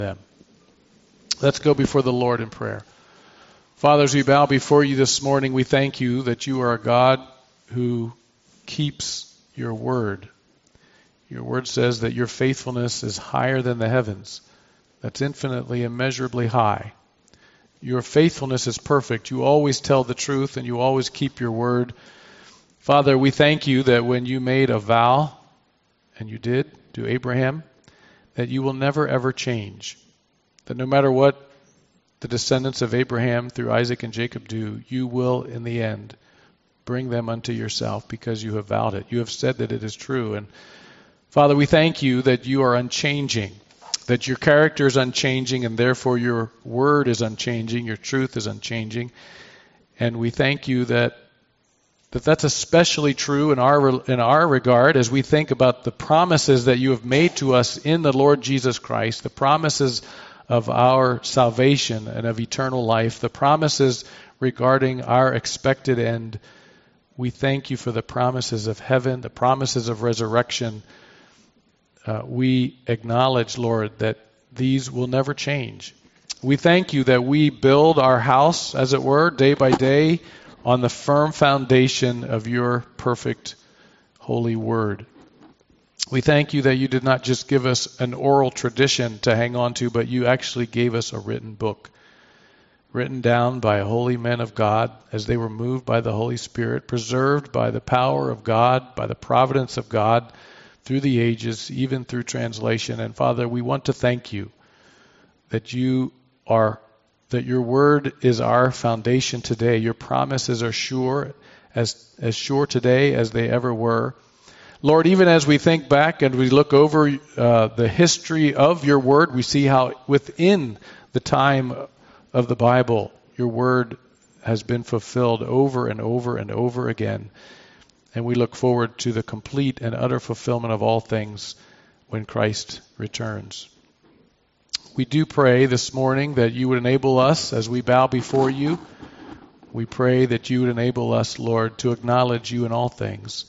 them. Let's go before the Lord in prayer. Father, as we bow before you this morning, we thank you that you are a God who keeps your word. Your word says that your faithfulness is higher than the heavens. That's infinitely, immeasurably high. Your faithfulness is perfect. You always tell the truth and you always keep your word. Father, we thank you that when you made a vow, and you did to Abraham, that you will never ever change. That no matter what the descendants of Abraham through Isaac and Jacob do, you will in the end bring them unto yourself because you have vowed it. You have said that it is true. And Father, we thank you that you are unchanging, that your character is unchanging, and therefore your word is unchanging, your truth is unchanging. And we thank you that that's especially true in our regard as we think about the promises that you have made to us in the Lord Jesus Christ, the promises of our salvation and of eternal life, the promises regarding our expected end. We thank you for the promises of heaven, the promises of resurrection. We acknowledge, Lord, that these will never change. We thank you that we build our house, as it were, day by day, on the firm foundation of your perfect, holy word. We thank you that you did not just give us an oral tradition to hang on to, but you actually gave us a written book, written down by holy men of God as they were moved by the Holy Spirit, preserved by the power of God, by the providence of God through the ages, even through translation. And Father, we want to thank you that your word is our foundation today. Your promises are sure, as sure today as they ever were. Lord, even as we think back and we look over the history of your word, we see how within the time of the Bible, your word has been fulfilled over and over and over again. And we look forward to the complete and utter fulfillment of all things when Christ returns. We do pray this morning that you would enable us as we bow before you. We pray that you would enable us, Lord, to acknowledge you in all things.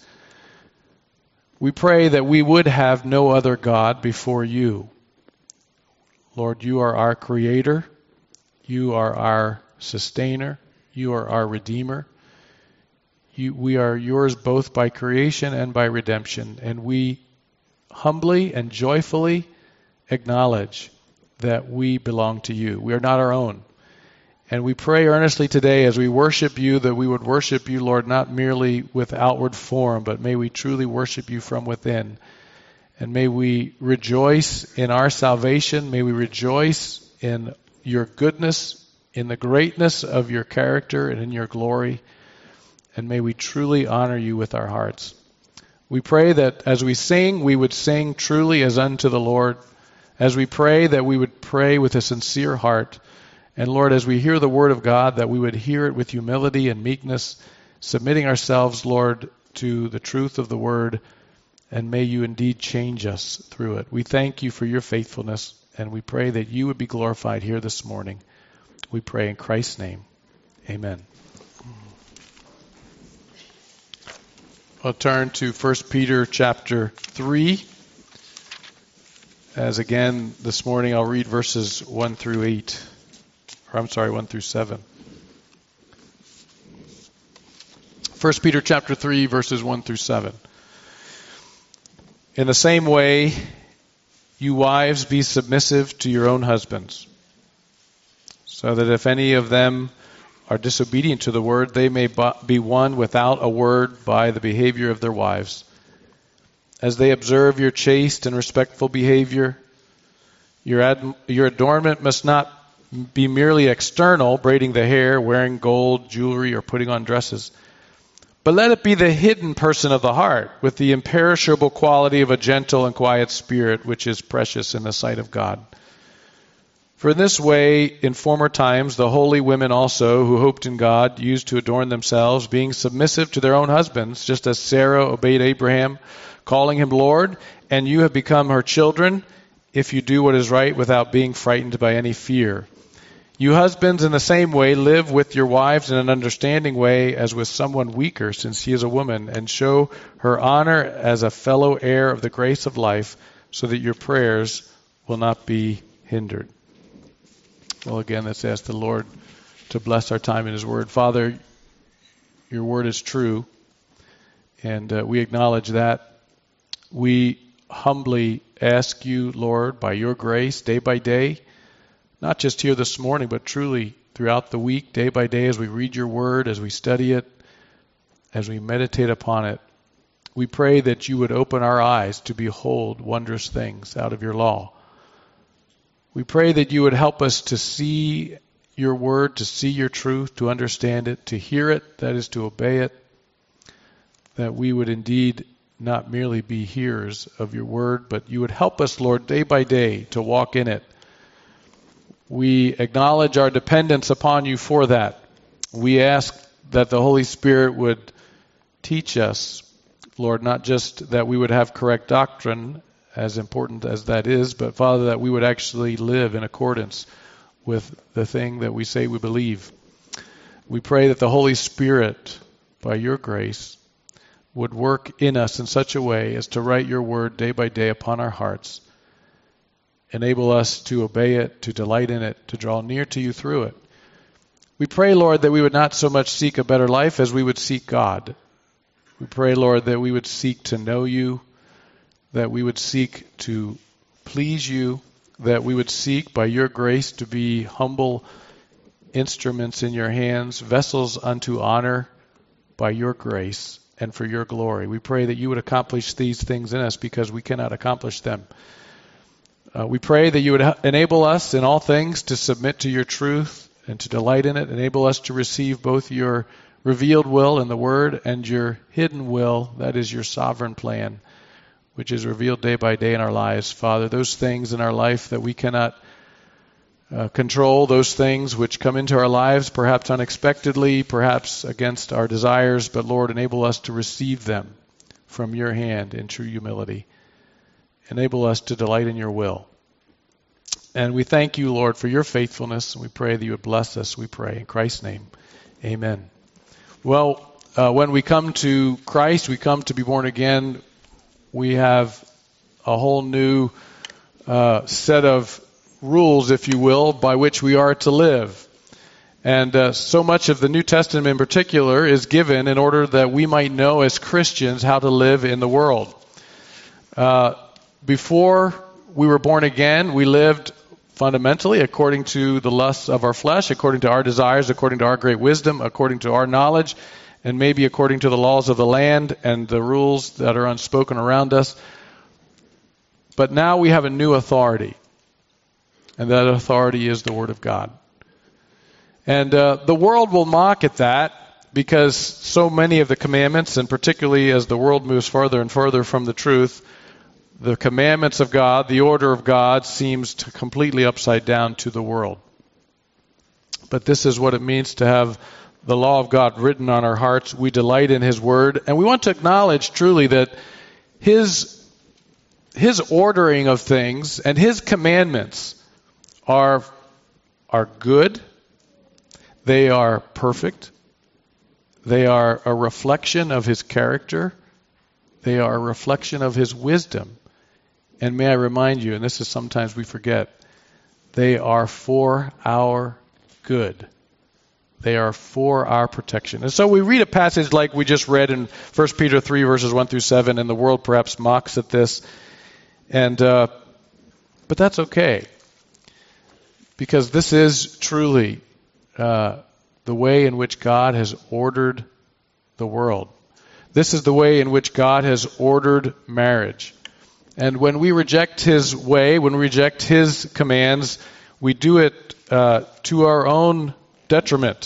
We pray that we would have no other God before you. Lord, you are our creator. You are our sustainer. You are our redeemer. We are yours both by creation and by redemption. And we humbly and joyfully acknowledge that we belong to you. We are not our own. And we pray earnestly today as we worship you that we would worship you, Lord, not merely with outward form, but may we truly worship you from within. And may we rejoice in our salvation. May we rejoice in your goodness, in the greatness of your character and in your glory. And may we truly honor you with our hearts. We pray that as we sing, we would sing truly as unto the Lord. As we pray, that we would pray with a sincere heart. And Lord, as we hear the word of God, that we would hear it with humility and meekness, submitting ourselves, Lord, to the truth of the word. And may you indeed change us through it. We thank you for your faithfulness, and we pray that you would be glorified here this morning. We pray in Christ's name. Amen. I'll turn to 1 Peter chapter 3. As again, this morning I'll read verses 1 through 7. 1 Peter chapter 3, verses 1 through 7. In the same way, you wives, be submissive to your own husbands, so that if any of them are disobedient to the word, they may be won without a word by the behavior of their wives. As they observe your chaste and respectful behavior, your adornment must not be merely external, braiding the hair, wearing gold, jewelry, or putting on dresses. But let it be the hidden person of the heart, with the imperishable quality of a gentle and quiet spirit, which is precious in the sight of God. For in this way, in former times, the holy women also, who hoped in God, used to adorn themselves, being submissive to their own husbands, just as Sarah obeyed Abraham, calling him Lord, and you have become her children, if you do what is right without being frightened by any fear. You husbands, in the same way, live with your wives in an understanding way as with someone weaker, since she is a woman, and show her honor as a fellow heir of the grace of life, so that your prayers will not be hindered. Well, again, let's ask the Lord to bless our time in His Word. Father, your Word is true, and we acknowledge that. We humbly ask you, Lord, by your grace, day by day, not just here this morning, but truly throughout the week, day by day, as we read your Word, as we study it, as we meditate upon it, we pray that you would open our eyes to behold wondrous things out of your law. We pray that you would help us to see your word, to see your truth, to understand it, to hear it, that is to obey it, that we would indeed not merely be hearers of your word, but you would help us, Lord, day by day to walk in it. We acknowledge our dependence upon you for that. We ask that the Holy Spirit would teach us, Lord, not just that we would have correct doctrine, as important as that is, but Father, that we would actually live in accordance with the thing that we say we believe. We pray that the Holy Spirit, by your grace, would work in us in such a way as to write your word day by day upon our hearts. Enable us to obey it, to delight in it, to draw near to you through it. We pray, Lord, that we would not so much seek a better life as we would seek God. We pray, Lord, that we would seek to know you, that we would seek to please you, that we would seek by your grace to be humble instruments in your hands, vessels unto honor by your grace and for your glory. We pray that you would accomplish these things in us because we cannot accomplish them. We pray that you would enable us in all things to submit to your truth and to delight in it. Enable us to receive both your revealed will in the Word and your hidden will, that is your sovereign plan, which is revealed day by day in our lives. Father, those things in our life that we cannot control, those things which come into our lives perhaps unexpectedly, perhaps against our desires, but Lord, enable us to receive them from your hand in true humility. Enable us to delight in your will. And we thank you, Lord, for your faithfulness, and we pray that you would bless us, we pray. In Christ's name, amen. Well, when we come to Christ, we come to be born again, we have a whole new set of rules, if you will, by which we are to live. And so much of the New Testament in particular is given in order that we might know as Christians how to live in the world. Before we were born again, we lived fundamentally according to the lusts of our flesh, according to our desires, according to our great wisdom, according to our knowledge, and maybe according to the laws of the land and the rules that are unspoken around us. But now we have a new authority, and that authority is the Word of God. And the world will mock at that because so many of the commandments, and particularly as the world moves further and further from the truth, the commandments of God, the order of God, seems to completely upside down to the world. But this is what it means to have the law of God written on our hearts. We delight in His Word, and we want to acknowledge truly that His ordering of things and His commandments are good. They are perfect. They are a reflection of His character. They are a reflection of His wisdom. And may I remind you, and this is sometimes we forget, they are for our good. They are for our protection. And so we read a passage like we just read in 1 Peter 3, verses 1 through 7, and the world perhaps mocks at this. And but that's okay. Because this is truly the way in which God has ordered the world. This is the way in which God has ordered marriage. And when we reject His way, when we reject His commands, we do it to our own detriment.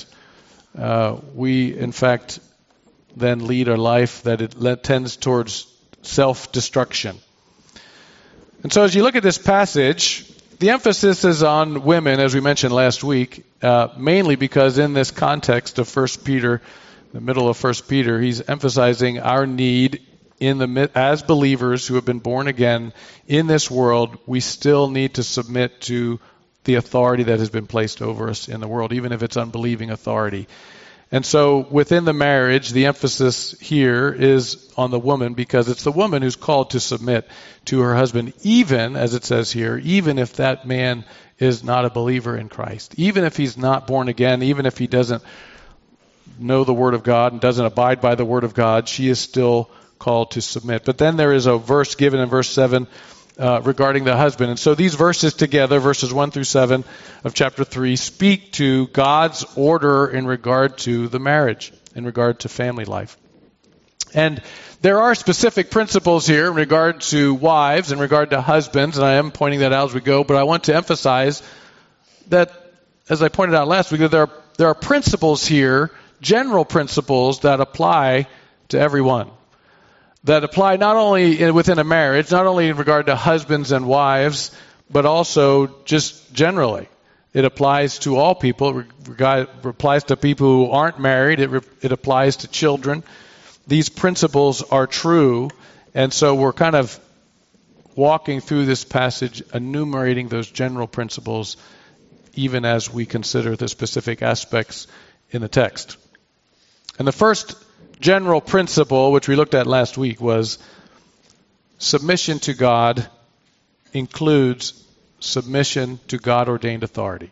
We, in fact, then lead a life that it tends towards self-destruction. And so as you look at this passage, the emphasis is on women, as we mentioned last week, mainly because in this context of 1 Peter, the middle of 1 Peter, he's emphasizing our need as believers who have been born again in this world. We still need to submit to the authority that has been placed over us in the world, even if it's unbelieving authority. And so within the marriage, the emphasis here is on the woman, because it's the woman who's called to submit to her husband, even, as it says here, even if that man is not a believer in Christ. Even if he's not born again, even if he doesn't know the Word of God and doesn't abide by the Word of God, she is still called to submit. But then there is a verse given in verse 7 regarding the husband. And so these verses together, verses 1 through 7 of chapter 3, speak to God's order in regard to the marriage, in regard to family life. And there are specific principles here in regard to wives, in regard to husbands, and I am pointing that out as we go, but I want to emphasize that, as I pointed out last week, that there are principles here, general principles that apply to everyone. That apply not only within a marriage, not only in regard to husbands and wives, but also just generally. It applies to all people. It applies to people who aren't married. It applies to children. These principles are true, and so we're kind of walking through this passage, enumerating those general principles, even as we consider the specific aspects in the text. And the first general principle, which we looked at last week, was submission to God includes submission to God-ordained authority.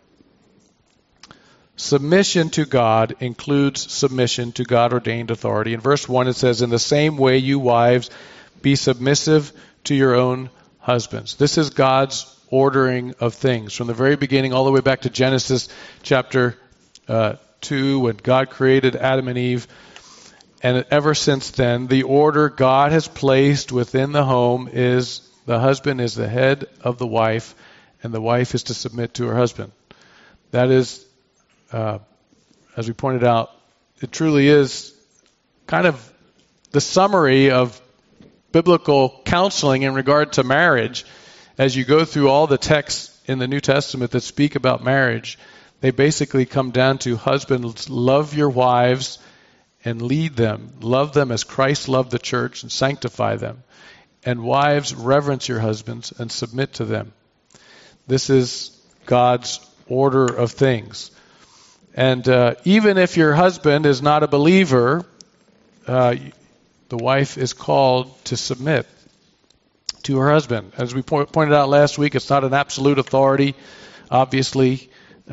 Submission to God includes submission to God-ordained authority. In verse 1 it says, "In the same way, you wives, be submissive to your own husbands." This is God's ordering of things. From the very beginning all the way back to Genesis chapter 2, when God created Adam and Eve, and ever since then, the order God has placed within the home is the husband is the head of the wife, and the wife is to submit to her husband. That is, as we pointed out, it truly is kind of the summary of biblical counseling in regard to marriage. As you go through all the texts in the New Testament that speak about marriage, they basically come down to husbands, love your wives and lead them. Love them as Christ loved the church and sanctify them. And wives, reverence your husbands and submit to them. This is God's order of things. And even if your husband is not a believer, the wife is called to submit to her husband. As we pointed out last week, it's not an absolute authority. Obviously,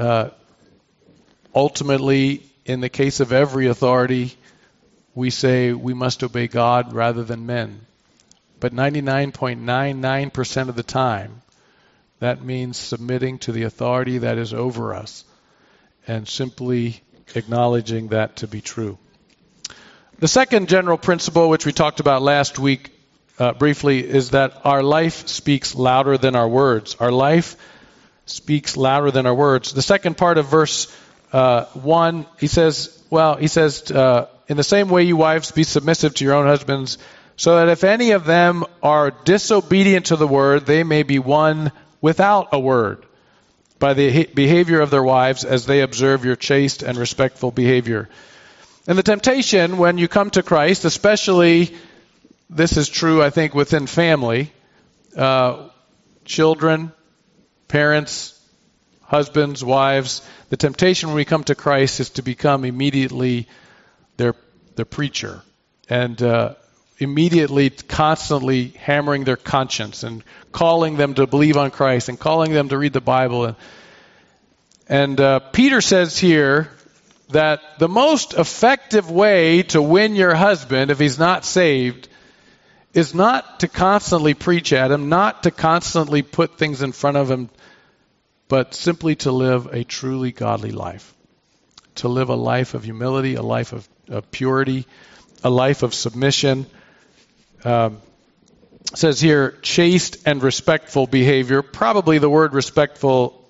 ultimately, in the case of every authority, we say we must obey God rather than men. But 99.99% of the time, that means submitting to the authority that is over us and simply acknowledging that to be true. The second general principle, which we talked about last week briefly, is that our life speaks louder than our words. Our life speaks louder than our words. The second part of verse 1, he says, in the same way, you wives, be submissive to your own husbands, so that if any of them are disobedient to the word, they may be won without a word by the behavior of their wives as they observe your chaste and respectful behavior. And the temptation when you come to Christ, especially this is true, I think, within family, children, parents, husbands, wives, the temptation when we come to Christ is to become immediately their preacher and immediately, constantly hammering their conscience and calling them to believe on Christ and calling them to read the Bible. And Peter says here that the most effective way to win your husband, if he's not saved, is not to constantly preach at him, not to constantly put things in front of him, but simply to live a truly godly life. To live a life of humility, a life of purity, a life of submission. It says here, chaste and respectful behavior. Probably the word respectful,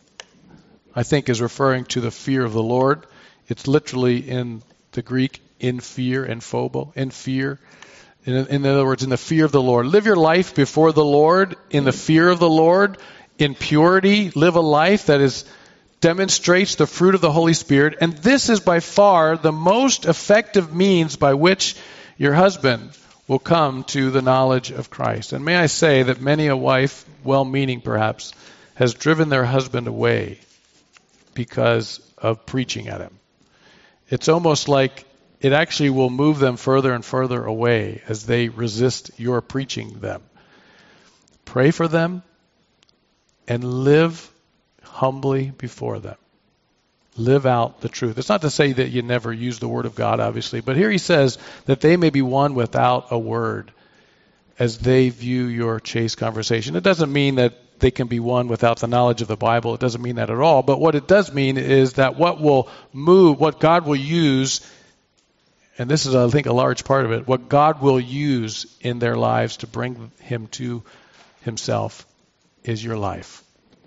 I think, is referring to the fear of the Lord. It's literally in the Greek, in fear, and phobo, in fear. In other words, in the fear of the Lord. Live your life before the Lord, in the fear of the Lord, in purity. Live a life that demonstrates the fruit of the Holy Spirit. And this is by far the most effective means by which your husband will come to the knowledge of Christ. And may I say that many a wife, well-meaning perhaps, has driven their husband away because of preaching at him. It's almost like it actually will move them further and further away as they resist your preaching them. Pray for them and live humbly before them. Live out the truth. It's not to say that you never use the Word of God, obviously, but here he says that they may be won without a word as they view your chaste conversation. It doesn't mean that they can be won without the knowledge of the Bible. It doesn't mean that at all. But what it does mean is that what will move, what God will use, and this is, I think, a large part of it, what God will use in their lives to bring him to himself is your life.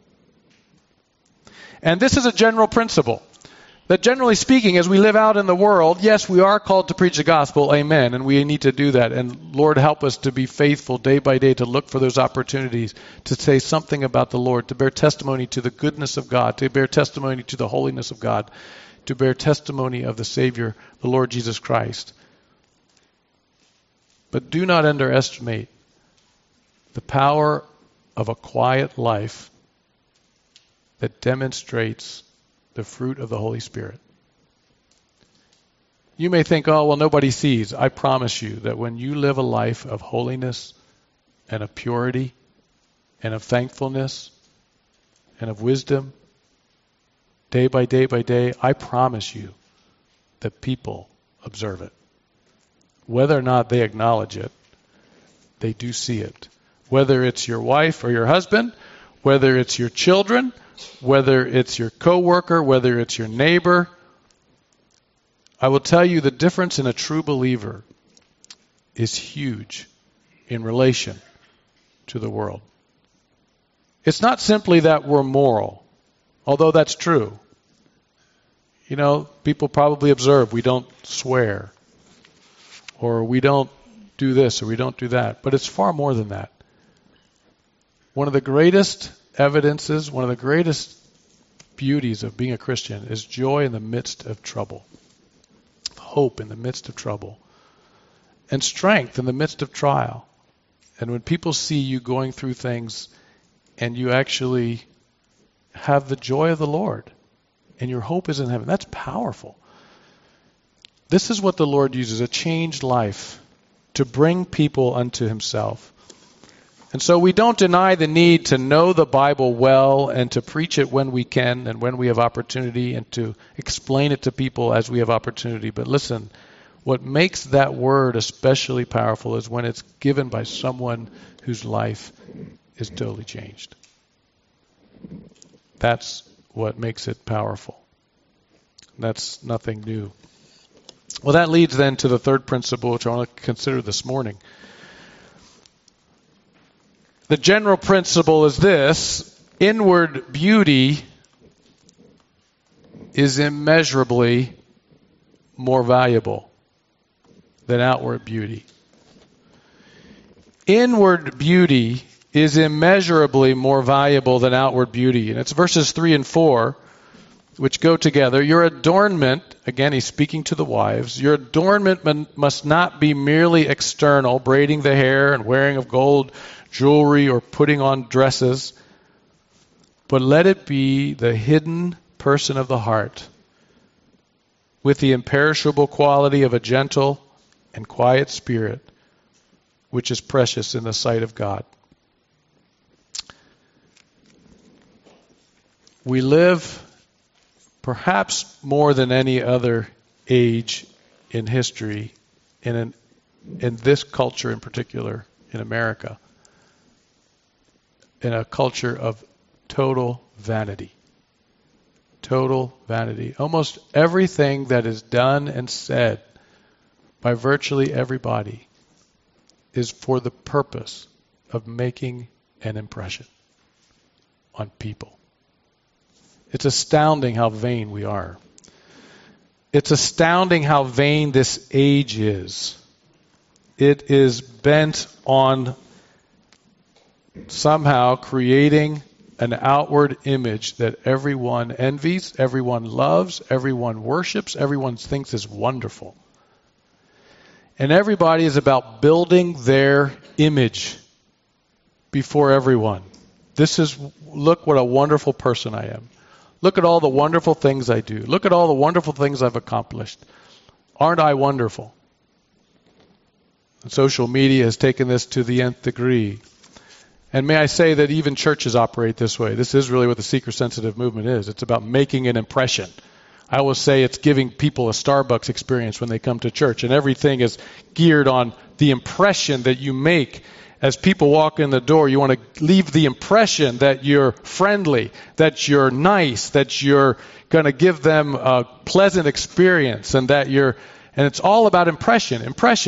And this is a general principle. That generally speaking, as we live out in the world, yes, we are called to preach the gospel, amen, and we need to do that. And Lord, help us to be faithful day by day, to look for those opportunities, to say something about the Lord, to bear testimony to the goodness of God, to bear testimony to the holiness of God, to bear testimony of the Savior, the Lord Jesus Christ. But do not underestimate the power of a quiet life that demonstrates the fruit of the Holy Spirit. You may think, oh, well, nobody sees. I promise you that when you live a life of holiness and of purity and of thankfulness and of wisdom, day by day by day, I promise you that people observe it. Whether or not they acknowledge it, they do see it. Whether it's your wife or your husband, whether it's your children, whether it's your coworker, whether it's your neighbor, I will tell you the difference in a true believer is huge in relation to the world. It's not simply that we're moral, although that's true. You know, people probably observe we don't swear, or we don't do this, or we don't do that. But it's far more than that. One of the greatest evidences, one of the greatest beauties of being a Christian is joy in the midst of trouble, hope in the midst of trouble, and strength in the midst of trial. And when people see you going through things and you actually have the joy of the Lord and your hope is in heaven, that's powerful. This is what the Lord uses, a changed life, to bring people unto himself. And so we don't deny the need to know the Bible well and to preach it when we can and when we have opportunity and to explain it to people as we have opportunity. But listen, what makes that word especially powerful is when it's given by someone whose life is totally changed. That's what makes it powerful. That's nothing new. Well, that leads then to the third principle, which I want to consider this morning. The general principle is this: inward beauty is immeasurably more valuable than outward beauty. Inward beauty is immeasurably more valuable than outward beauty. And it's verses 3 and 4 which go together. Your adornment, again he's speaking to the wives, your adornment must not be merely external, braiding the hair and wearing of gold jewelry or putting on dresses, but let it be the hidden person of the heart with the imperishable quality of a gentle and quiet spirit, which is precious in the sight of God. We live, perhaps more than any other age in history, in this culture in particular, in America, in a culture of total vanity. Total vanity. Almost everything that is done and said by virtually everybody is for the purpose of making an impression on people. It's astounding how vain we are. It's astounding how vain this age is. It is bent on somehow creating an outward image that everyone envies, everyone loves, everyone worships, everyone thinks is wonderful. And everybody is about building their image before everyone. Look what a wonderful person I am. Look at all the wonderful things I do. Look at all the wonderful things I've accomplished. Aren't I wonderful? And social media has taken this to the nth degree. And may I say that even churches operate this way. This is really what the seeker-sensitive movement is. It's about making an impression. I always say it's giving people a Starbucks experience when they come to church. And everything is geared on the impression that you make. As people walk in the door, you want to leave the impression that you're friendly, that you're nice, that you're going to give them a pleasant experience, and and it's all about impression.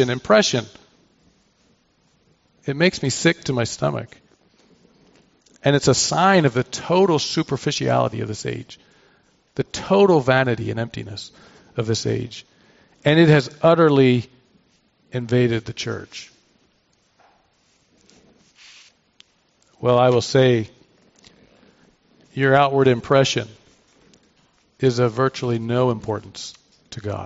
It makes me sick to my stomach. And it's a sign of the total superficiality of this age, the total vanity and emptiness of this age. And it has utterly invaded the church. Well, I will say, your outward impression is of virtually no importance to God.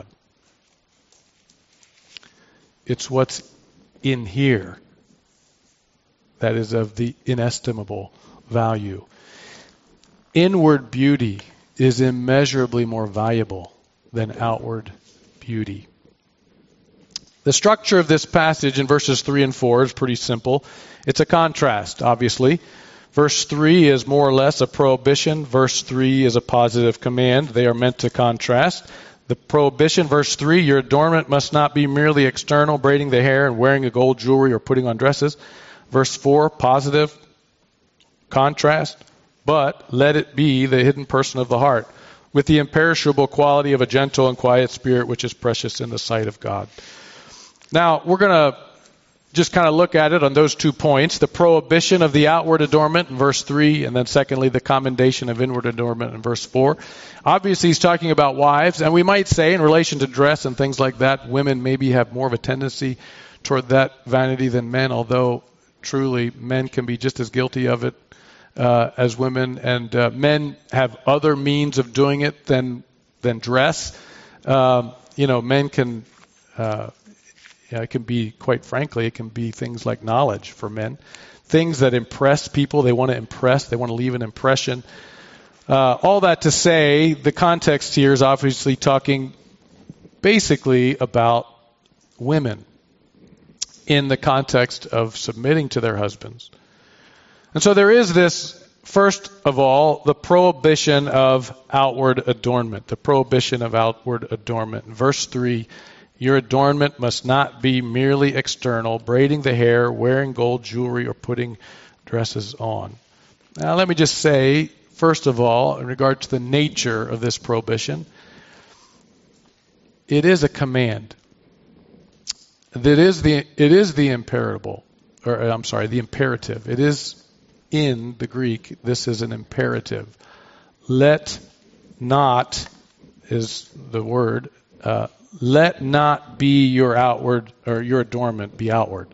It's what's in here that is of the inestimable value. Inward beauty is immeasurably more valuable than outward beauty. The structure of this passage in verses 3 and 4 is pretty simple. It's a contrast, obviously. Verse 3 is more or less a prohibition. Verse 3 is a positive command. They are meant to contrast. The prohibition, verse 3, your adornment must not be merely external, braiding the hair and wearing a gold jewelry or putting on dresses. Verse 4, positive contrast, but let it be the hidden person of the heart, with the imperishable quality of a gentle and quiet spirit, which is precious in the sight of God. Now, we're going to just kind of look at it on those 2 points, the prohibition of the outward adornment in verse 3, and then secondly, the commendation of inward adornment in verse 4. Obviously, he's talking about wives, and we might say in relation to dress and things like that, women maybe have more of a tendency toward that vanity than men, although truly men can be just as guilty of it as women, and men have other means of doing it than dress. Men can... it can be, quite frankly, it can be things like knowledge for men. Things that impress people. They want to impress. They want to leave an impression. All that to say, the context here is obviously talking basically about women in the context of submitting to their husbands. And so there is this, first of all, the prohibition of outward adornment. The prohibition of outward adornment. In verse 3, your adornment must not be merely external, braiding the hair, wearing gold jewelry, or putting dresses on. Now, let me just say, first of all, in regard to the nature of this prohibition, it is a command. It is the imperative. It is in the Greek. This is an imperative. Let not is the word. Let not be your outward or your adornment be outward.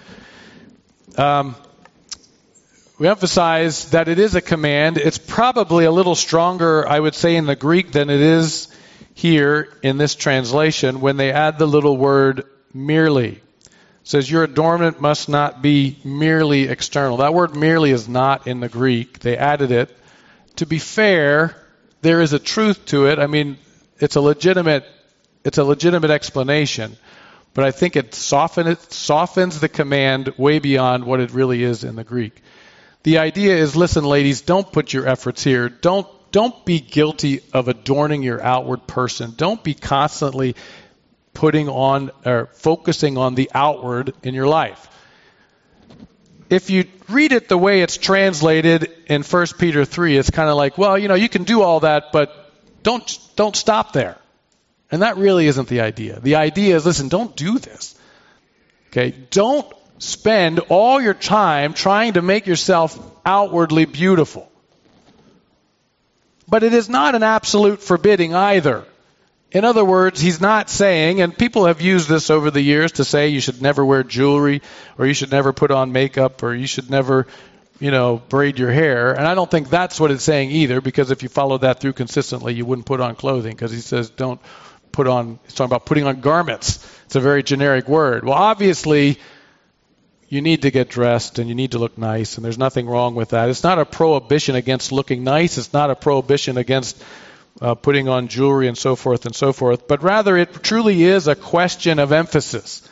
We emphasize that it is a command. It's probably a little stronger, I would say, in the Greek than it is here in this translation when they add the little word merely. It says your adornment must not be merely external. That word merely is not in the Greek. They added it. To be fair, there is a truth to it. I mean, it's a legitimate explanation, but I think it softens the command way beyond what it really is in the Greek. The idea is, listen, ladies, don't put your efforts here. Don't be guilty of adorning your outward person. Don't be constantly putting on or focusing on the outward in your life. If you read it the way it's translated in 1 Peter 3, it's kind of like, well, you can do all that, but don't stop there. And that really isn't the idea. The idea is, listen, don't do this. Okay? Don't spend all your time trying to make yourself outwardly beautiful. But it is not an absolute forbidding either. In other words, he's not saying, and people have used this over the years to say you should never wear jewelry, or you should never put on makeup, or you should never, braid your hair. And I don't think that's what it's saying either, because if you follow that through consistently, you wouldn't put on clothing, because he says don't put on, he's talking about putting on garments. It's a very generic word. Well, obviously, you need to get dressed and you need to look nice, and there's nothing wrong with that. It's not a prohibition against looking nice. It's not a prohibition against putting on jewelry and so forth, but rather it truly is a question of emphasis.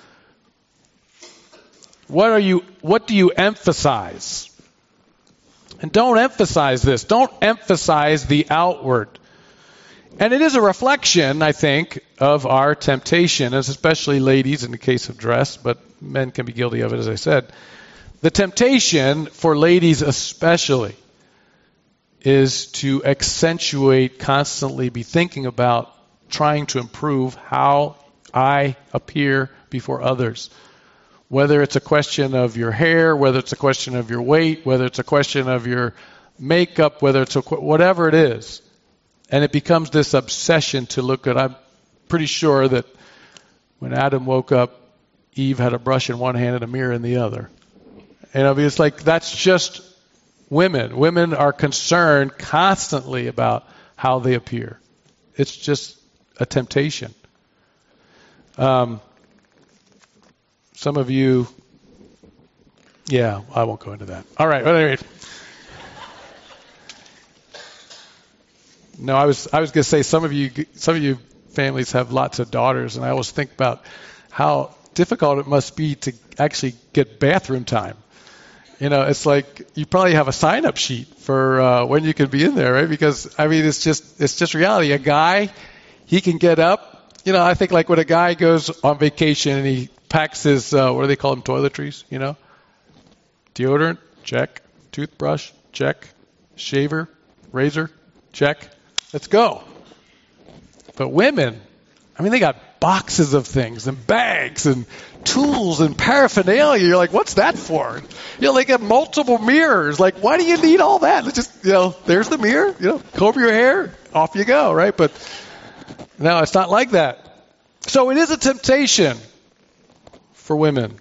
What do you emphasize? And don't emphasize this. Don't emphasize the outward. And it is a reflection, I think, of our temptation, as especially ladies in the case of dress, but men can be guilty of it, as I said. The temptation for ladies especially is to accentuate, constantly be thinking about trying to improve how I appear before others. Whether it's a question of your hair, whether it's a question of your weight, whether it's a question of your makeup, whether it's whatever it is. And it becomes this obsession to look good. I'm pretty sure that when Adam woke up, Eve had a brush in one hand and a mirror in the other. And I mean, it's like that's just women. Women are concerned constantly about how they appear. It's just a temptation. Some of you, I won't go into that. All right. Well, anyway. No, I was going to say some of you families have lots of daughters, and I always think about how difficult it must be to actually get bathroom time. You know, it's like you probably have a sign-up sheet for when you can be in there, right? Because I mean, it's just reality. A guy, he can get up. You know, I think like when a guy goes on vacation and he packs his what do they call them, toiletries? You know, deodorant, check. Toothbrush, check. Shaver, razor, check. Let's go. But women, I mean, they got boxes of things and bags and tools and paraphernalia. You're like, what's that for? You know, they got multiple mirrors. Like, why do you need all that? It's just, there's the mirror. Comb your hair, off you go, right? But no, it's not like that. So it is a temptation for women.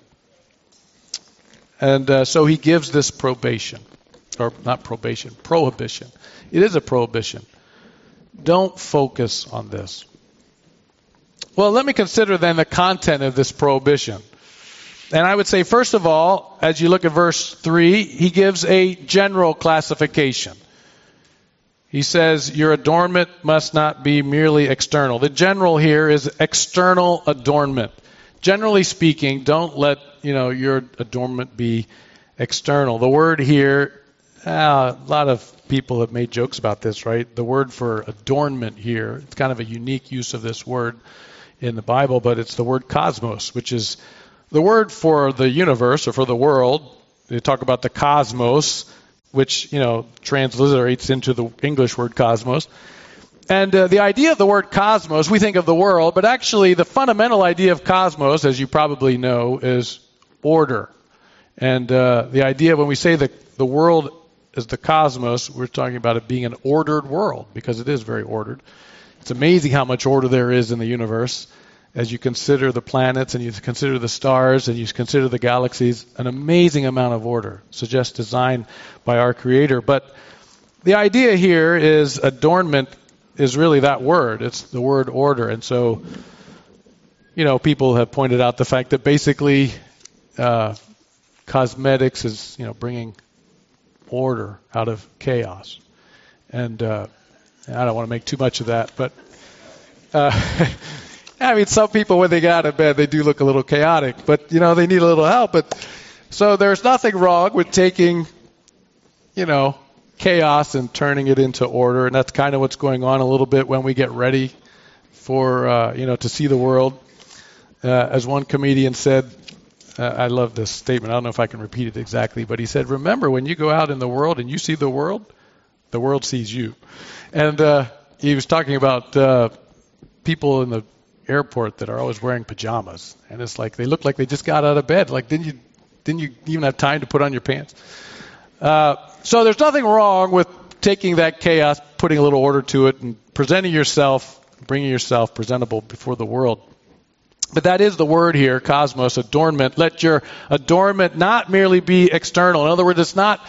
And so he gives this prohibition. It is a prohibition. Don't focus on this. Well, let me consider then the content of this prohibition. And I would say, first of all, as you look at verse 3, he gives a general classification. He says, your adornment must not be merely external. The general here is external adornment. Generally speaking, don't let your adornment be external. The word here, a lot of people have made jokes about this, right? The word for adornment here, it's kind of a unique use of this word in the Bible, but it's the word cosmos, which is the word for the universe or for the world. They talk about the cosmos, which, transliterates into the English word cosmos. And the idea of the word cosmos, we think of the world, but actually the fundamental idea of cosmos, as you probably know, is order. And the idea when we say that the world is the cosmos, we're talking about it being an ordered world, because it is very ordered. It's amazing how much order there is in the universe. As you consider the planets and you consider the stars and you consider the galaxies, an amazing amount of order. So just designed by our Creator. But the idea here is adornment is really that word. It's the word order. And so, people have pointed out the fact that basically cosmetics is, bringing order out of chaos. And I don't want to make too much of that, but I mean, some people, when they get out of bed, they do look a little chaotic, but, they need a little help. But so there's nothing wrong with taking, chaos and turning it into order. And that's kind of what's going on a little bit when we get ready for, to see the world. As one comedian said, I love this statement. I don't know if I can repeat it exactly, but he said, remember, when you go out in the world and you see the world sees you. And he was talking about people in the airport that are always wearing pajamas. And it's like they look like they just got out of bed. Like, didn't you even have time to put on your pants? So there's nothing wrong with taking that chaos, putting a little order to it, and presenting yourself, bringing yourself presentable before the world. But that is the word here, cosmos, adornment. Let your adornment not merely be external. In other words, it's not,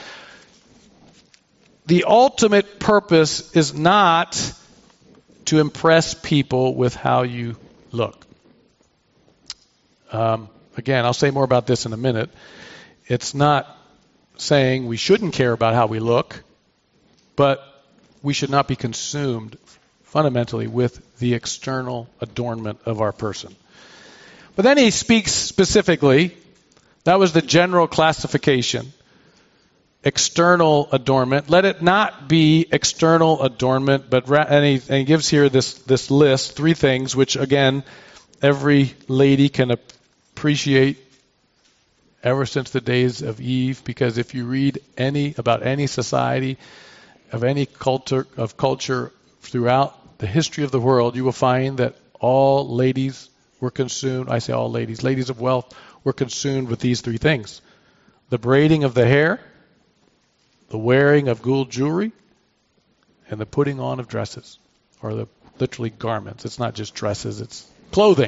the ultimate purpose is not to impress people with how you look. Again, I'll say more about this in a minute. It's not saying we shouldn't care about how we look, but we should not be consumed fundamentally with the external adornment of our person. But then he speaks specifically, that was the general classification, external adornment. Let it not be external adornment, but and he gives here this list, 3 things, which again, every lady can appreciate ever since the days of Eve, because if you read about any society, of any culture throughout the history of the world, you will find that all ladies were consumed, I say all ladies of wealth were consumed with these 3 things. The braiding of the hair, the wearing of gold jewelry, and the putting on of dresses, or literally garments. It's not just dresses, it's clothing.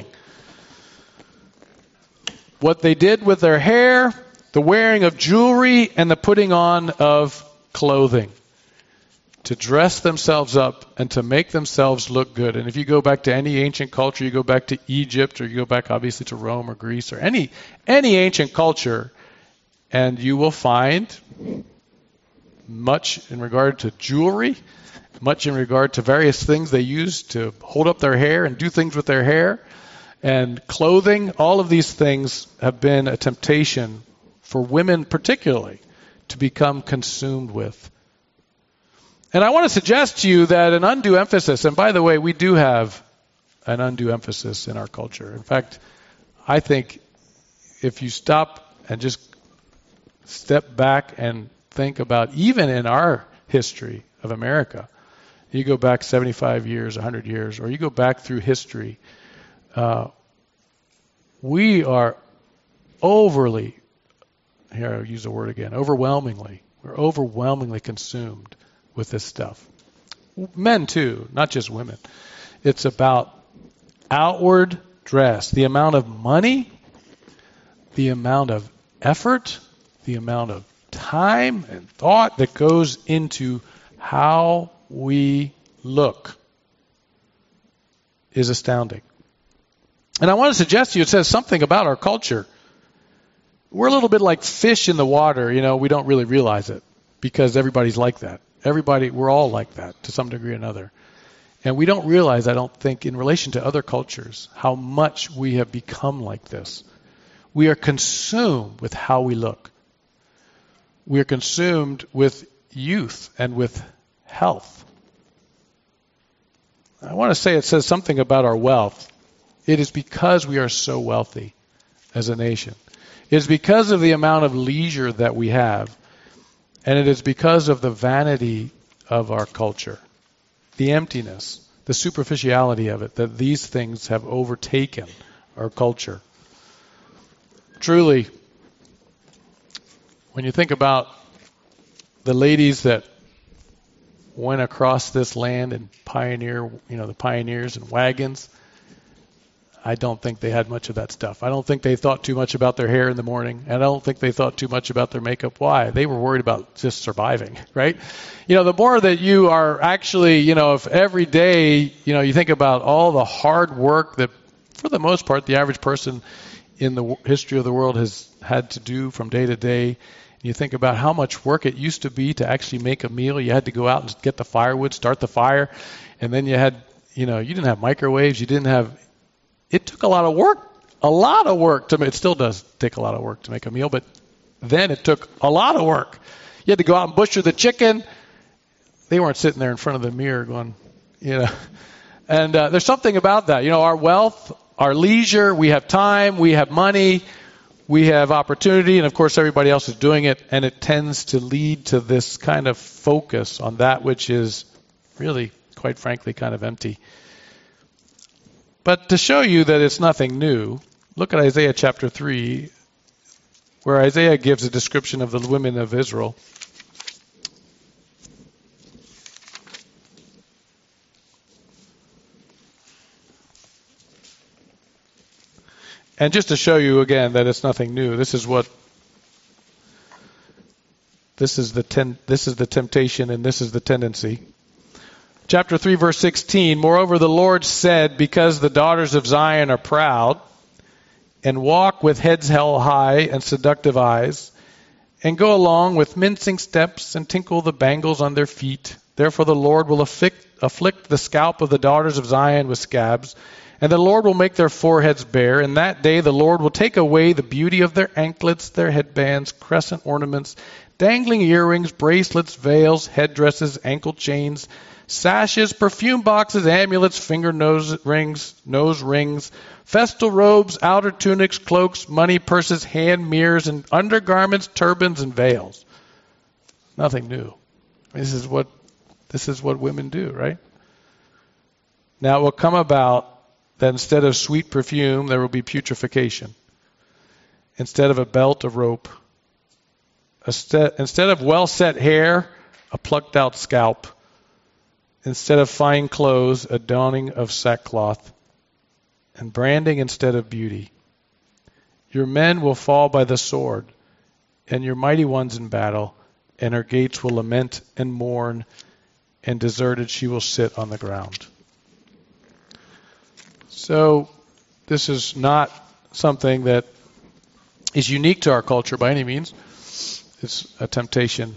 What they did with their hair, the wearing of jewelry, and the putting on of clothing. To dress themselves up and to make themselves look good. And if you go back to any ancient culture, you go back to Egypt, or you go back obviously to Rome or Greece, or any ancient culture, and you will find much in regard to jewelry, much in regard to various things they use to hold up their hair and do things with their hair, and clothing. All of these things have been a temptation for women particularly to become consumed with. And I want to suggest to you that an undue emphasis, and by the way, we do have an undue emphasis in our culture. In fact, I think if you stop and just step back and think about, even in our history of America, you go back 75 years, 100 years, or you go back through history, we are overwhelmingly, we're overwhelmingly consumed with this stuff. Men too, not just women. It's about outward dress, the amount of money, the amount of effort, the amount of time and thought that goes into how we look is astounding. And I want to suggest to you, it says something about our culture. We're a little bit like fish in the water, we don't really realize it because everybody's like that. We're all like that to some degree or another. And we don't realize, I don't think, in relation to other cultures, how much we have become like this. We are consumed with how we look. We are consumed with youth and with health. I want to say it says something about our wealth. It is because we are so wealthy as a nation. It is because of the amount of leisure that we have. And it is because of the vanity of our culture, the emptiness, the superficiality of it, that these things have overtaken our culture. Truly, when you think about the ladies that went across this land and the pioneers and wagons, I don't think they had much of that stuff. I don't think they thought too much about their hair in the morning, and I don't think they thought too much about their makeup. Why? They were worried about just surviving, right? The more that you are actually, if every day, you think about all the hard work that, for the most part, the average person in the history of the world has had to do from day to day. And you think about how much work it used to be to actually make a meal. You had to go out and get the firewood, start the fire, and then you had, you didn't have microwaves, it took a lot of work it still does take a lot of work to make a meal, but then it took a lot of work. You had to go out and butcher the chicken. They weren't sitting there in front of the mirror going, And there's something about that. Our wealth, our leisure, we have time, we have money, we have opportunity, and of course everybody else is doing it, and it tends to lead to this kind of focus on that which is really, quite frankly, kind of empty. But to show you that it's nothing new, look at Isaiah chapter 3, where Isaiah gives a description of the women of Israel. And just to show you again that it's nothing new, this is the temptation and this is the tendency. Chapter 3, verse 16, moreover, the Lord said, because the daughters of Zion are proud and walk with heads held high and seductive eyes, and go along with mincing steps and tinkle the bangles on their feet. Therefore the Lord will afflict the scalp of the daughters of Zion with scabs, and the Lord will make their foreheads bare. In that day the Lord will take away the beauty of their anklets, their headbands, crescent ornaments, dangling earrings, bracelets, veils, headdresses, ankle chains, sashes, perfume boxes, amulets, nose rings, festal robes, outer tunics, cloaks, money, purses, hand mirrors, and undergarments, turbans, and veils. Nothing new. This is what women do, right? Now it will come about that instead of sweet perfume, there will be putrefaction. Instead of a belt, a rope. Instead of well-set hair, a plucked-out scalp. Instead of fine clothes, a donning of sackcloth. And branding instead of beauty. Your men will fall by the sword, and your mighty ones in battle, and her gates will lament and mourn, and deserted she will sit on the ground. So this is not something that is unique to our culture by any means. It's a temptation.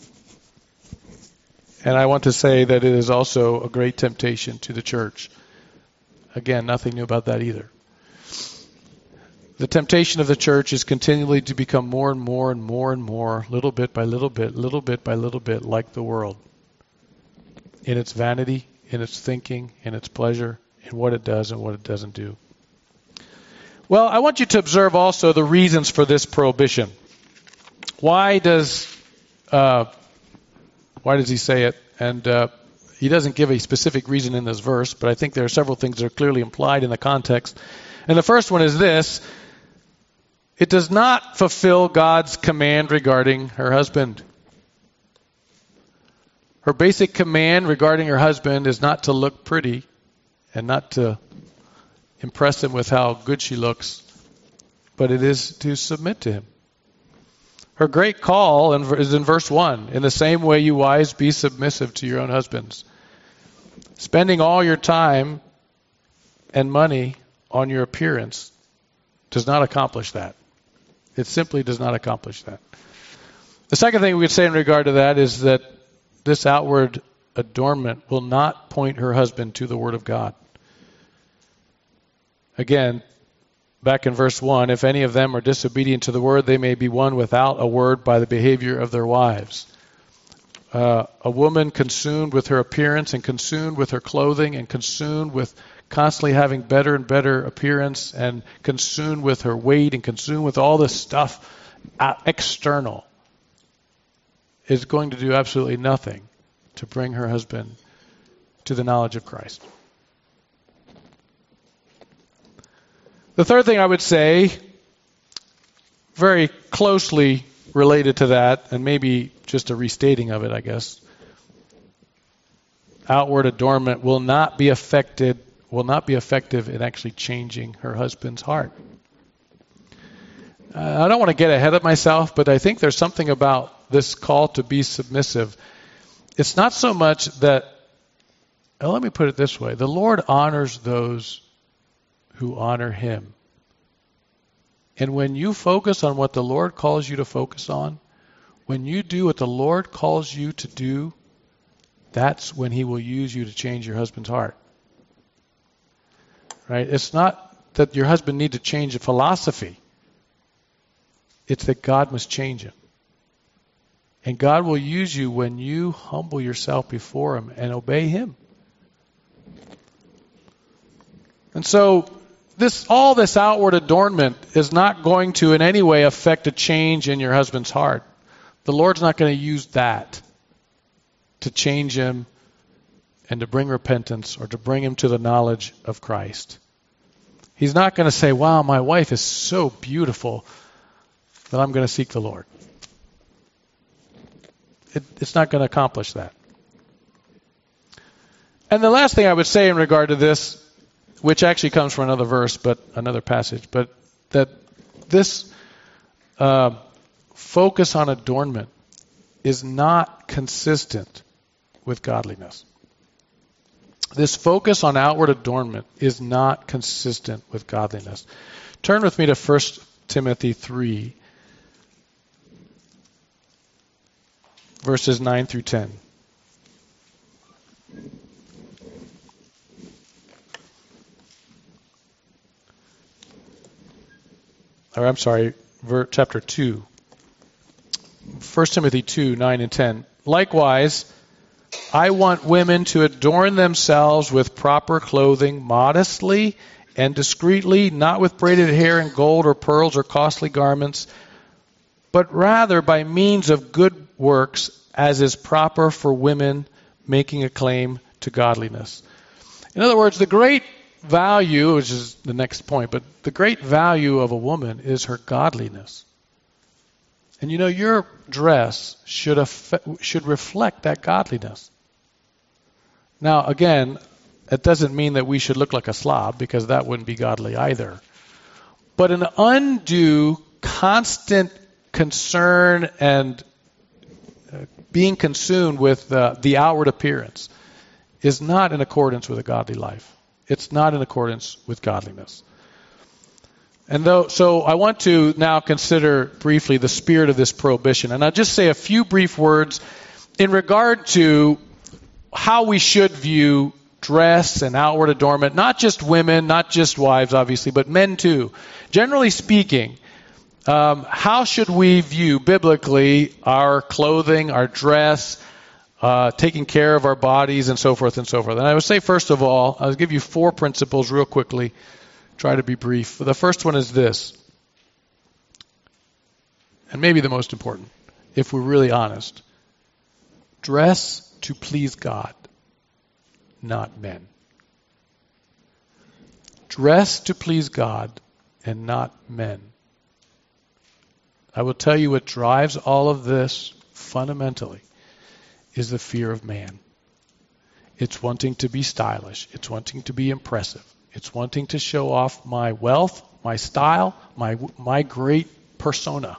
And I want to say that it is also a great temptation to the church. Again, nothing new about that either. The temptation of the church is continually to become more and more and more and more, little bit by little bit, little bit by little bit, like the world. In its vanity, in its thinking, in its pleasure, in what it does and what it doesn't do. Well, I want you to observe also the reasons for this prohibition. Why does he say it? And he doesn't give a specific reason in this verse, but I think there are several things that are clearly implied in the context. And the first one is this: it does not fulfill God's command regarding her husband. Her basic command regarding her husband is not to look pretty and not to impress him with how good she looks, but it is to submit to him. Her great call is in verse 1. In the same way, you wives, be submissive to your own husbands. Spending all your time and money on your appearance does not accomplish that. It simply does not accomplish that. The second thing we could say in regard to that is that this outward adornment will not point her husband to the Word of God. Again, back in verse 1, if any of them are disobedient to the word, they may be won without a word by the behavior of their wives. A woman consumed with her appearance and consumed with her clothing and consumed with constantly having better and better appearance and consumed with her weight and consumed with all this stuff external is going to do absolutely nothing to bring her husband to the knowledge of Christ. The third thing I would say, very closely related to that, and maybe just a restating of it, I guess, outward adornment will not be effective in actually changing her husband's heart. I don't want to get ahead of myself, but I think there's something about this call to be submissive. It's not so much that, let me put it this way, the Lord honors those who honor him. And when you focus on what the Lord calls you to focus on, when you do what the Lord calls you to do, that's when he will use you to change your husband's heart. Right? It's not that your husband needs to change a philosophy. It's that God must change him. And God will use you when you humble yourself before him and obey him. And so all this outward adornment is not going to in any way affect a change in your husband's heart. The Lord's not going to use that to change him and to bring repentance or to bring him to the knowledge of Christ. He's not going to say, wow, my wife is so beautiful that I'm going to seek the Lord. It's not going to accomplish that. And the last thing I would say in regard to this, which actually comes from another verse, but another passage, but that this focus on adornment is not consistent with godliness. This focus on outward adornment is not consistent with godliness. Turn with me to 1 Timothy 3. verses 9 through 10. Or I'm sorry, chapter 2. 1 Timothy 2, 9 and 10. Likewise, I want women to adorn themselves with proper clothing, modestly and discreetly, not with braided hair and gold or pearls or costly garments, but rather by means of good works, as is proper for women making a claim to godliness. In other words, the great value, which is the next point, but the great value of a woman is her godliness. And you know, your dress should reflect that godliness. Now, again, it doesn't mean that we should look like a slob, because that wouldn't be godly either. But an undue, constant concern and being consumed with the outward appearance is not in accordance with a godly life. It's not in accordance with godliness. So I want to now consider briefly the spirit of this prohibition. And I'll just say a few brief words in regard to how we should view dress and outward adornment, not just women, not just wives, obviously, but men too. Generally speaking, how should we view biblically our clothing, our dress, taking care of our bodies, and so forth and so forth? And I would say, first of all, I'll give you 4 principles real quickly. Try to be brief. The first one is this, and maybe the most important, if we're really honest. Dress to please God, not men. Dress to please God and not men. I will tell you what drives all of this fundamentally is the fear of man. It's wanting to be stylish. It's wanting to be impressive. It's wanting to show off my wealth, my style, my great persona.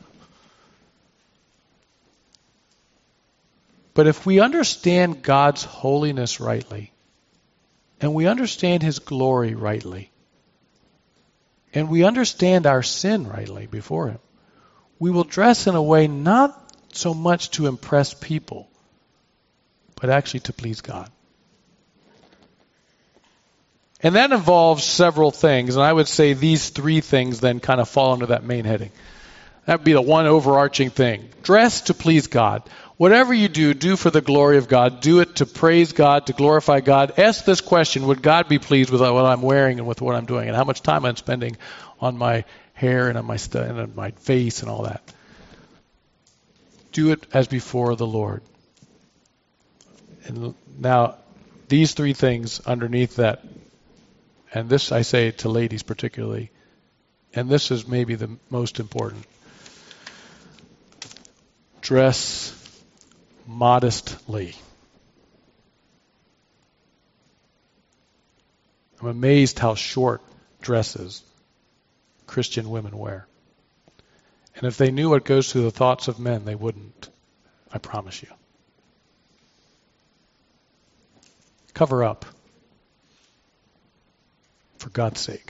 But if we understand God's holiness rightly, and we understand His glory rightly, and we understand our sin rightly before Him, we will dress in a way not so much to impress people, but actually to please God. And that involves several things, and I would say these 3 things then kind of fall under that main heading. That would be the one overarching thing. Dress to please God. Whatever you do, do for the glory of God. Do it to praise God, to glorify God. Ask this question: would God be pleased with what I'm wearing and with what I'm doing, and how much time I'm spending on my hair and on my face and all that? Do it as before the Lord. And now, these 3 things underneath that, and this I say to ladies particularly, and this is maybe the most important. Dress modestly. I'm amazed how short dresses Christian women wear. And if they knew what goes through the thoughts of men, they wouldn't. I promise you. Cover up. For God's sake.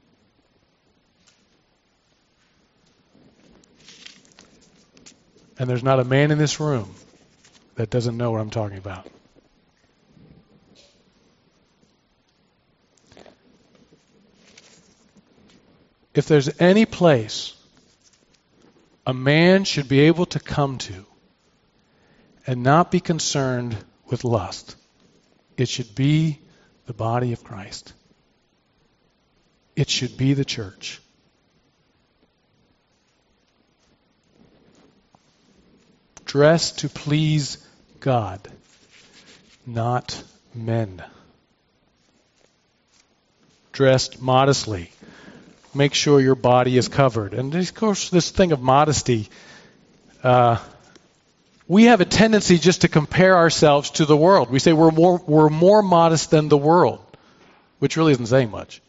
And there's not a man in this room that doesn't know what I'm talking about. If there's any place a man should be able to come to and not be concerned with lust, it should be the body of Christ. It should be the church. Dress to please God, not men. Dressed modestly. Make sure your body is covered. And of course, this thing of modesty, we have a tendency just to compare ourselves to the world. We say we're more modest than the world, which really isn't saying much.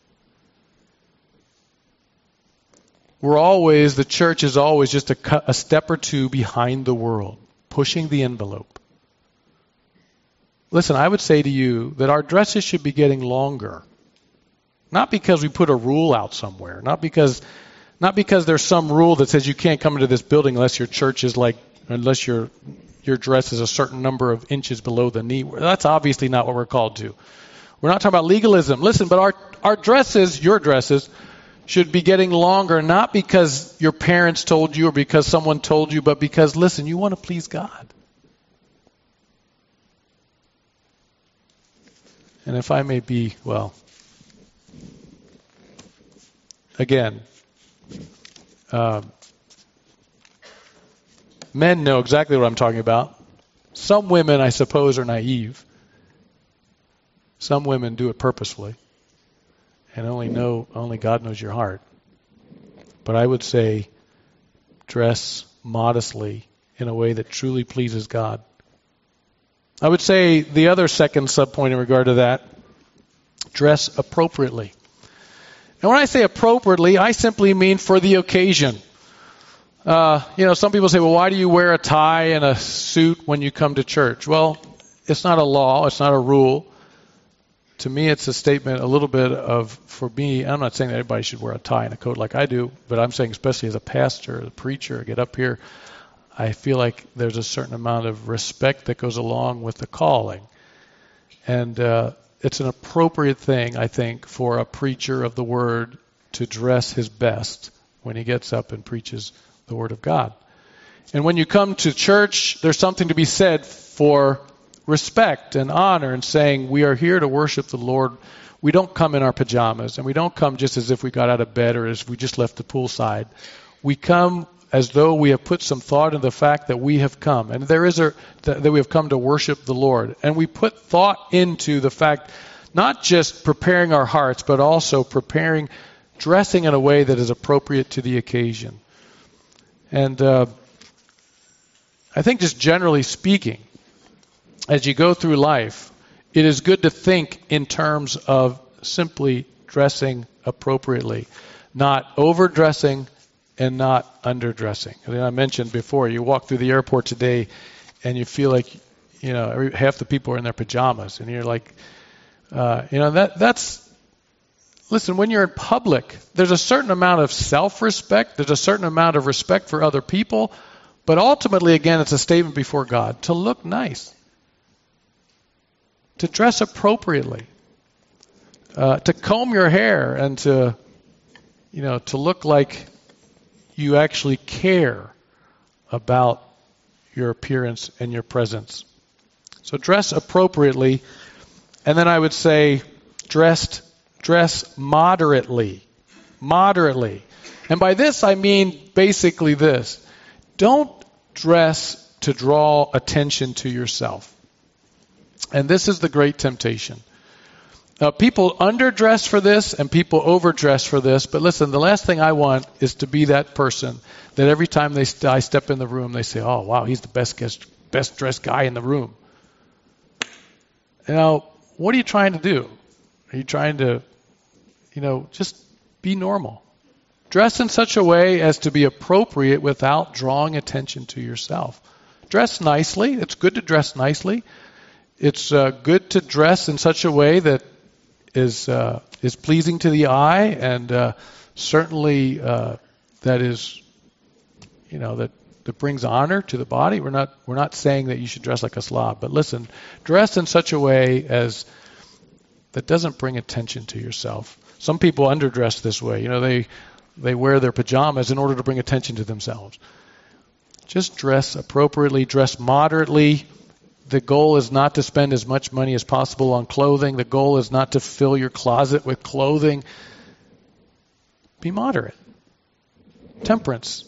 The church is always just a step or 2 behind the world, pushing the envelope. Listen, I would say to you that our dresses should be getting longer. Not because we put a rule out somewhere. Not because there's some rule that says you can't come into this building unless your church is unless your your dress is a certain number of inches below the knee. That's obviously not what we're called to. We're not talking about legalism. Listen, but our dresses, your dresses, should be getting longer, not because your parents told you or because someone told you, but because, listen, you want to please God. And if I may be, again, men know exactly what I'm talking about. Some women, I suppose, are naive. Some women do it purposefully. And only God knows your heart. But I would say dress modestly in a way that truly pleases God. I would say the other second subpoint in regard to that, dress appropriately. And when I say appropriately, I simply mean for the occasion. Some people say, well, why do you wear a tie and a suit when you come to church? Well, it's not a law. It's not a rule. To me, it's a statement a little bit of, for me, I'm not saying that everybody should wear a tie and a coat like I do, but I'm saying especially as a pastor, a preacher, get up here, I feel like there's a certain amount of respect that goes along with the calling. And it's an appropriate thing, I think, for a preacher of the Word to dress his best when he gets up and preaches the Word of God. And when you come to church, there's something to be said for respect and honor and saying we are here to worship the Lord. We don't come in our pajamas, and we don't come just as if we got out of bed or as we just left the poolside. We come as though we have put some thought into the fact that we have come, and that we have come to worship the Lord. And we put thought into the fact, not just preparing our hearts, but also dressing in a way that is appropriate to the occasion. And I think just generally speaking, as you go through life, it is good to think in terms of simply dressing appropriately, not overdressing and not underdressing. And I mentioned before, you walk through the airport today and you feel like, half the people are in their pajamas, and you're like, listen, when you're in public, there's a certain amount of self-respect, there's a certain amount of respect for other people, but ultimately, again, it's a statement before God to look nice. To dress appropriately, to comb your hair, and to look like you actually care about your appearance and your presence. So dress appropriately, and then I would say dress moderately. Moderately. And by this I mean basically this. Don't dress to draw attention to yourself. And this is the great temptation. People underdress for this and people overdress for this. But listen, the last thing I want is to be that person that every time I step in the room, they say, oh, wow, he's the best dressed guy in the room. What are you trying to do? Are you trying to, just be normal? Dress in such a way as to be appropriate without drawing attention to yourself. Dress nicely. It's good to dress nicely. It's good to dress in such a way that is pleasing to the eye, and certainly that is, that brings honor to the body. We're not saying that you should dress like a slob, but listen, dress in such a way as that doesn't bring attention to yourself. Some people underdress this way. They wear their pajamas in order to bring attention to themselves. Just dress appropriately, dress moderately. The goal is not to spend as much money as possible on clothing. The goal is not to fill your closet with clothing. Be moderate. Temperance.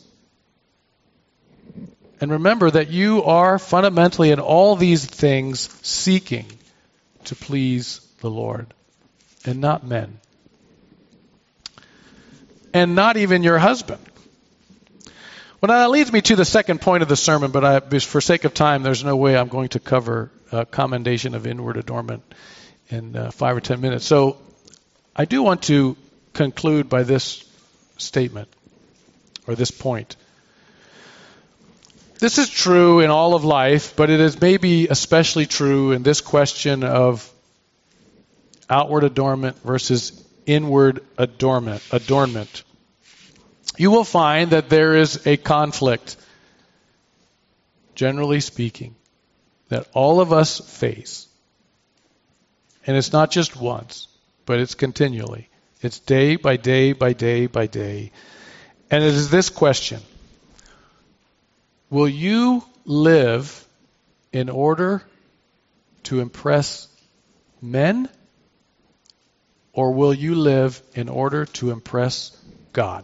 And remember that you are fundamentally in all these things seeking to please the Lord and not men. And not even your husband. Well, now that leads me to the second point of the sermon, but for sake of time, there's no way I'm going to cover commendation of inward adornment in 5 or 10 minutes. So I do want to conclude by this statement, or this point. This is true in all of life, but it is maybe especially true in this question of outward adornment versus inward adornment. You will find that there is a conflict. generally speaking, that all of us face, and it's not just once, but it's continually. It's day by day by day by day. And it is this question: will you live in order to impress men, or will you live in order to impress God?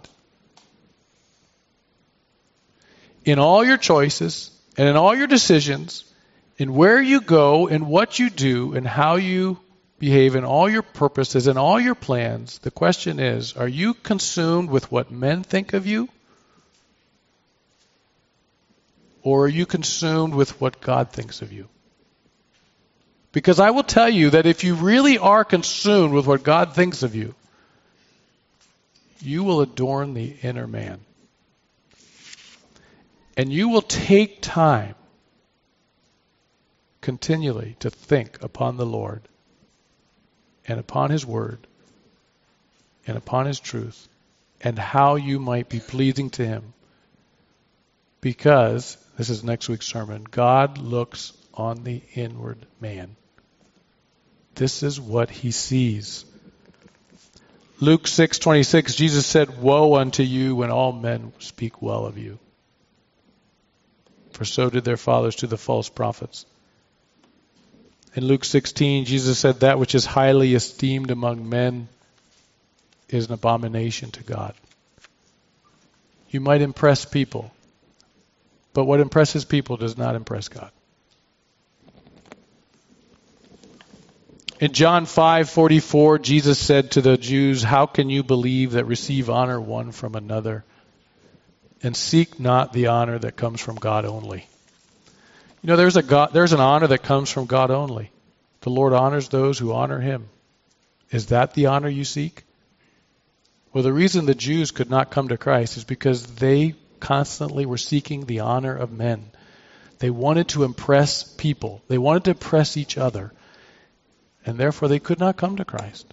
In all your choices and in all your decisions, in where you go and what you do and how you behave in all your purposes and all your plans, the question is, are you consumed with what men think of you? Or are you consumed with what God thinks of you? Because I will tell you that if you really are consumed with what God thinks of you, you will adorn the inner man. And you will take time continually to think upon the Lord and upon His Word and upon His truth and how you might be pleasing to Him. Because, this is next week's sermon, God looks on the inward man. This is what He sees. Luke 6:26, Jesus said, "Woe unto you when all men speak well of you. For so did their fathers to the false prophets." In Luke 16, Jesus said, "That which is highly esteemed among men is an abomination to God." You might impress people, but what impresses people does not impress God. In John 5:44, Jesus said to the Jews, "How can you believe that receive honor one from another, and seek not the honor that comes from God only?" You know, there's an honor that comes from God only. The Lord honors those who honor Him. Is that the honor you seek? Well, the reason the Jews could not come to Christ is because they constantly were seeking the honor of men. They wanted to impress people. They wanted to impress each other. And therefore they could not come to Christ.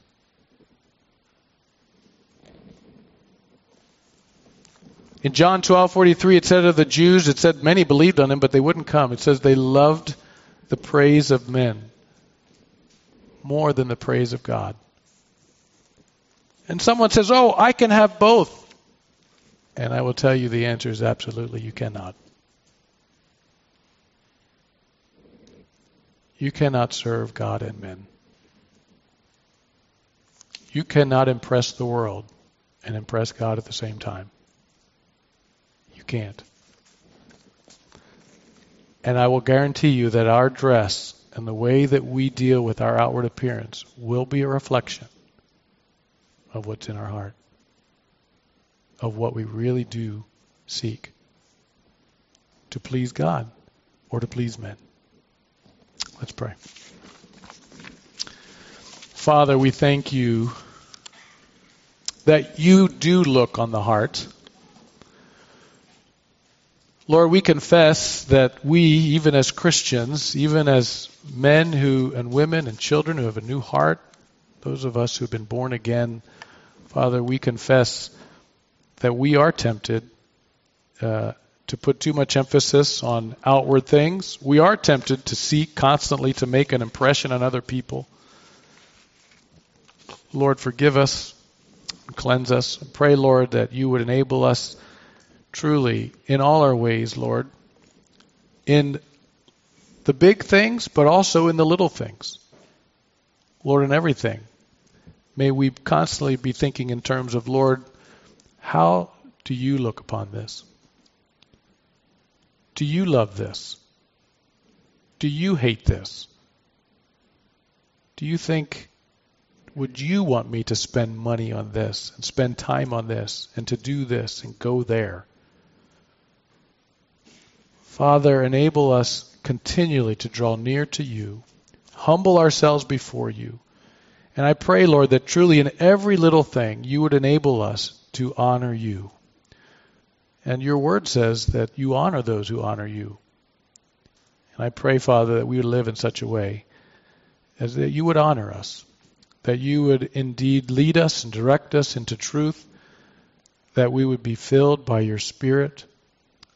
In John 12:43, it said of the Jews, it said many believed on Him, but they wouldn't come. It says they loved the praise of men more than the praise of God. And someone says, "Oh, I can have both." And I will tell you the answer is absolutely you cannot. You cannot serve God and men. You cannot impress the world and impress God at the same time. You can't. And I will guarantee you that our dress and the way that we deal with our outward appearance will be a reflection of what's in our heart, of what we really do seek, to please God or to please men. Let's pray. Father, we thank you that you do look on the heart. Lord, we confess that we, even as Christians, even as men and women and children who have a new heart, those of us who have been born again, Father, we confess that we are tempted to put too much emphasis on outward things. We are tempted to seek constantly to make an impression on other people. Lord, forgive us and cleanse us. I pray, Lord, that you would enable us truly in all our ways, Lord, in the big things, but also in the little things. Lord, in everything. May we constantly be thinking in terms of, Lord, how do you look upon this? Do you love this? Do you hate this? Do you think, would you want me to spend money on this and spend time on this and to do this and go there? Father, enable us continually to draw near to you, humble ourselves before you. And I pray, Lord, that truly in every little thing you would enable us to honor you. And your word says that you honor those who honor you. And I pray, Father, that we would live in such a way as that you would honor us, that you would indeed lead us and direct us into truth, that we would be filled by your Spirit,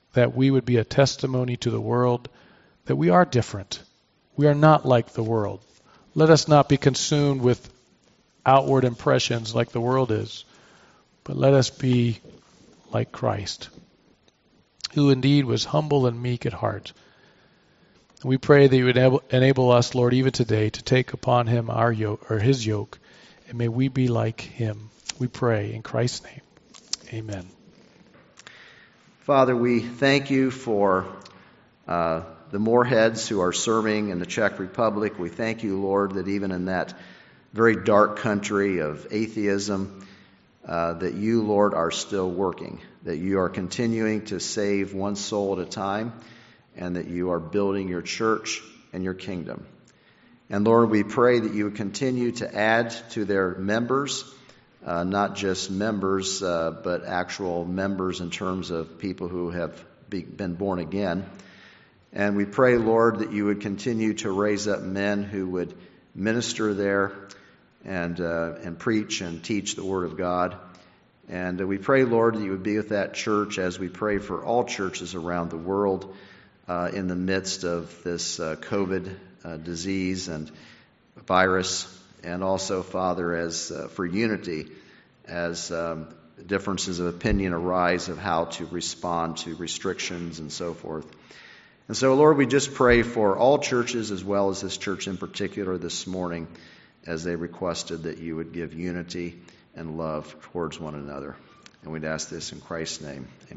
that we would be a testimony to the world that we are different. We are not like the world. Let us not be consumed with outward impressions like the world is, but let us be like Christ, who indeed was humble and meek at heart. We pray that you would enable us, Lord, even today, to take upon him our yoke, or his yoke, and may we be like him. We pray in Christ's name. Amen. Father, we thank you for the Moorheads who are serving in the Czech Republic. We thank you, Lord, that even in that very dark country of atheism, that you, Lord, are still working, that you are continuing to save one soul at a time, and that you are building your church and your kingdom. And Lord, we pray that you would continue to add to their members, not just members, but actual members in terms of people who have been born again. And we pray, Lord, that you would continue to raise up men who would minister there and preach and teach the Word of God. And we pray, Lord, that you would be with that church as we pray for all churches around the world in the midst of this COVID disease and virus. And also, Father, as for unity, as differences of opinion arise of how to respond to restrictions and so forth. And so, Lord, we just pray for all churches as well as this church in particular this morning as they requested that you would give unity and love towards one another. And we'd ask this in Christ's name. Amen.